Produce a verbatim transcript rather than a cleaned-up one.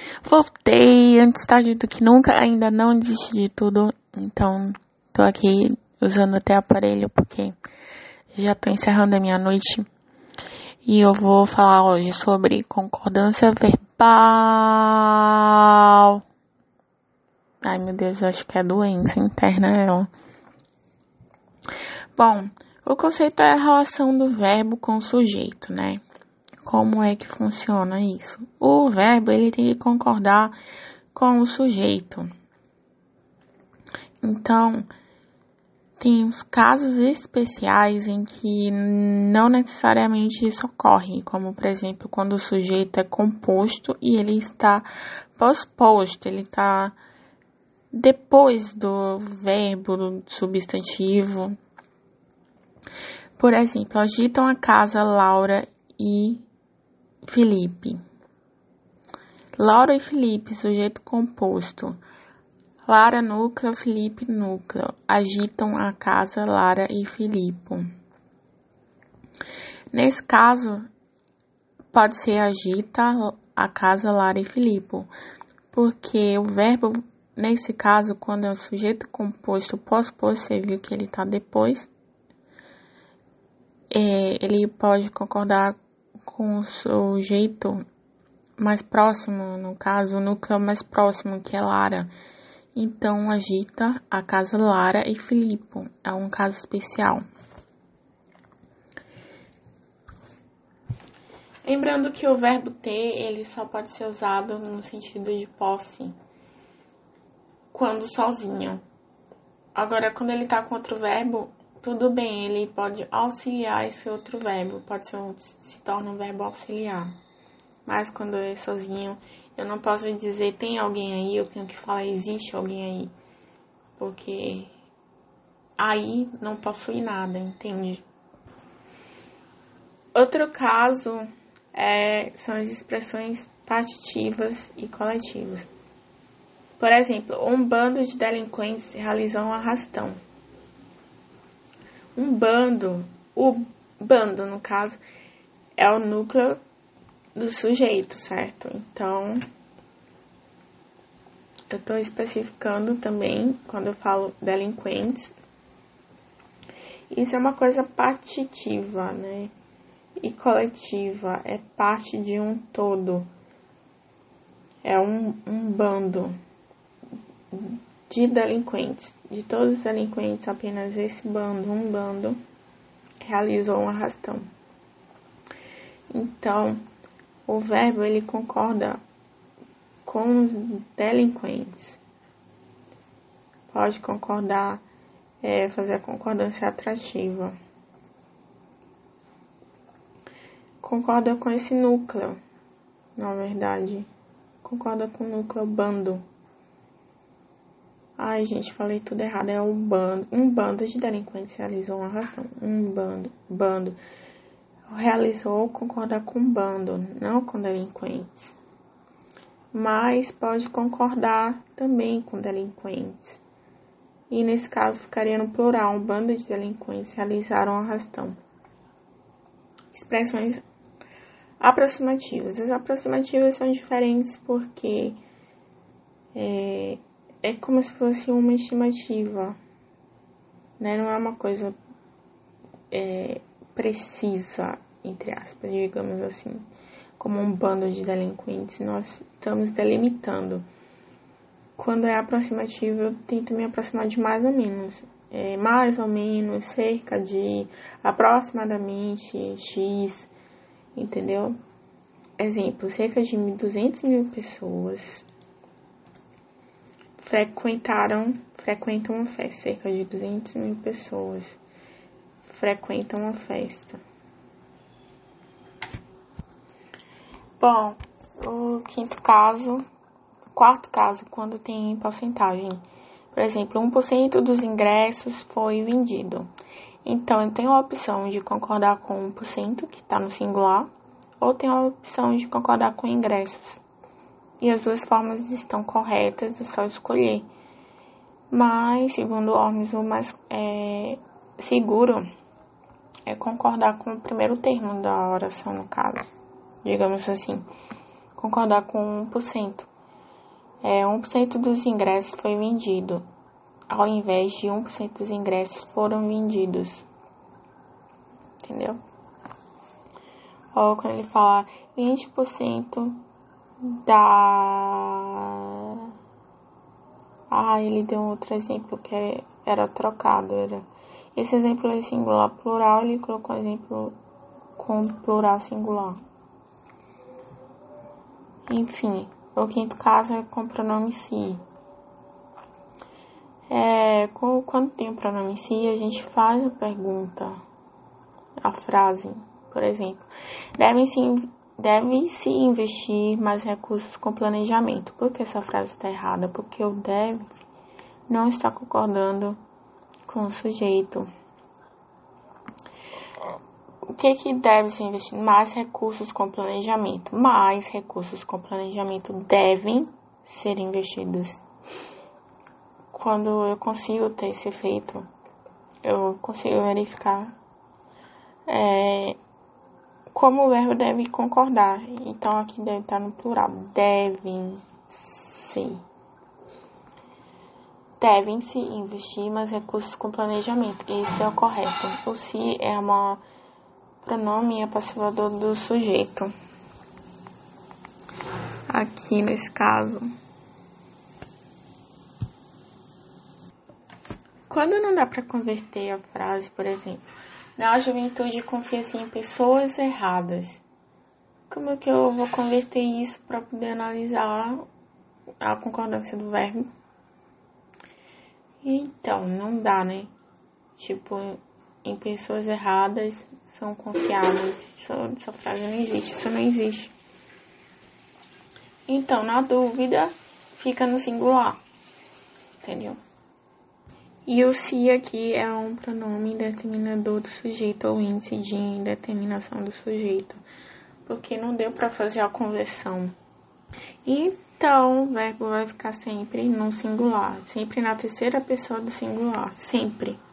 Voltei antes tarde do que nunca, ainda não desisti de tudo, então tô aqui usando até aparelho porque já tô encerrando a minha noite e eu vou falar hoje sobre concordância verbal. Ai meu Deus, eu acho que é doença interna ela. Bom, o conceito é a relação do verbo com o sujeito, né? Como é que funciona isso? O verbo, ele tem que concordar com o sujeito. Então, tem os casos especiais em que não necessariamente isso ocorre, como, por exemplo, quando o sujeito é composto e ele está posposto, ele está depois do verbo, do substantivo. Por exemplo, agitam a casa Laura e Felipe. Laura e Felipe, sujeito composto. Lara, núcleo, Felipe, núcleo. Agitam a casa Lara e Filipe. Nesse caso, pode ser agita a casa Lara e Filipe, porque o verbo, nesse caso, quando é o sujeito composto pós-posto, você viu que ele está depois, é, ele pode concordar com o sujeito mais próximo, no caso, o núcleo mais próximo, que é Lara. Então, agita a casa Lara e Filipe. É um caso especial. Lembrando que o verbo ter, ele só pode ser usado no sentido de posse quando sozinho. Agora, quando ele tá com outro verbo, tudo bem, ele pode auxiliar esse outro verbo. Pode ser um, se torna um verbo auxiliar. Mas quando é sozinho, eu não posso dizer tem alguém aí, eu tenho que falar existe alguém aí. Porque aí não possui nada, entende? Outro caso é, são as expressões partitivas e coletivas. Por exemplo, um bando de delinquentes realizou um arrastão. Um bando, o bando no caso, é o núcleo do sujeito, certo? Então, eu estou especificando também, quando eu falo delinquentes, isso é uma coisa partitiva, né? E coletiva, é parte de um todo. É um, um bando de delinquentes. De todos os delinquentes, apenas esse bando, um bando, realizou um arrastão. Então, o verbo, ele concorda com os delinquentes. Pode concordar, é, fazer a concordância atrativa. Concorda com esse núcleo, na verdade. Concorda com o núcleo bando. Ai, gente, falei tudo errado. É um bando. Um bando de delinquentes realizou uma arrastão. Um bando. Bando. Realizou concordar com bando, não com delinquentes. Mas pode concordar também com delinquentes. E nesse caso ficaria no plural. Um bando de delinquentes realizaram um arrastão. Expressões aproximativas. As aproximativas são diferentes porque é, é como se fosse uma estimativa, né? Não é uma coisa é, precisa, entre aspas, digamos assim, como um bando de delinquentes. Nós estamos delimitando. Quando é aproximativo, eu tento me aproximar de mais ou menos. É, mais ou menos, cerca de, aproximadamente, X, entendeu? Exemplo, cerca de duzentas mil pessoas frequentaram, frequentam uma festa. Cerca de duzentas mil pessoas frequentam uma festa. Bom, o quinto caso, o quarto caso, quando tem porcentagem. Por exemplo, um por cento dos ingressos foi vendido. Então, eu tenho a opção de concordar com um por cento, que está no singular, ou tenho a opção de concordar com ingressos. E as duas formas estão corretas, é só escolher. Mas, segundo o Hermes, o mais é, seguro é concordar com o primeiro termo da oração, no caso. Digamos assim, concordar com um por cento. É, um por cento dos ingressos foi vendido, ao invés de um por cento dos ingressos foram vendidos. Entendeu? Ou quando ele fala vinte por cento da... Ah, ele deu um outro exemplo que era trocado. Era... Esse exemplo é singular plural, ele colocou um exemplo com plural singular. Enfim, o quinto caso é com pronome si. É, quando tem o pronome si, a gente faz a pergunta, a frase, por exemplo. Devem-se deve-se investir mais recursos com planejamento. Por que essa frase está errada? Porque o deve não está concordando com o sujeito. O que que deve ser investido? Mais recursos com planejamento. Mais recursos com planejamento devem ser investidos. Quando eu consigo ter esse efeito, eu consigo verificar é, como o verbo deve concordar. Então, aqui deve estar no plural. Devem se. Devem-se investir mais recursos com planejamento. Isso é o correto. O se é uma pronome passivador do sujeito. Aqui nesse caso. Quando não dá para converter a frase, por exemplo, na juventude confia-se em pessoas erradas. Como é que eu vou converter isso para poder analisar a concordância do verbo? Então, não dá, né? Tipo, em pessoas erradas são confiáveis. Essa frase não existe, isso não existe. Então, na dúvida, fica no singular. Entendeu? E o se aqui é um pronome determinador do sujeito, ou índice de indeterminação do sujeito. Porque não deu para fazer a conversão. Então, o verbo vai ficar sempre no singular. Sempre na terceira pessoa do singular. Sempre.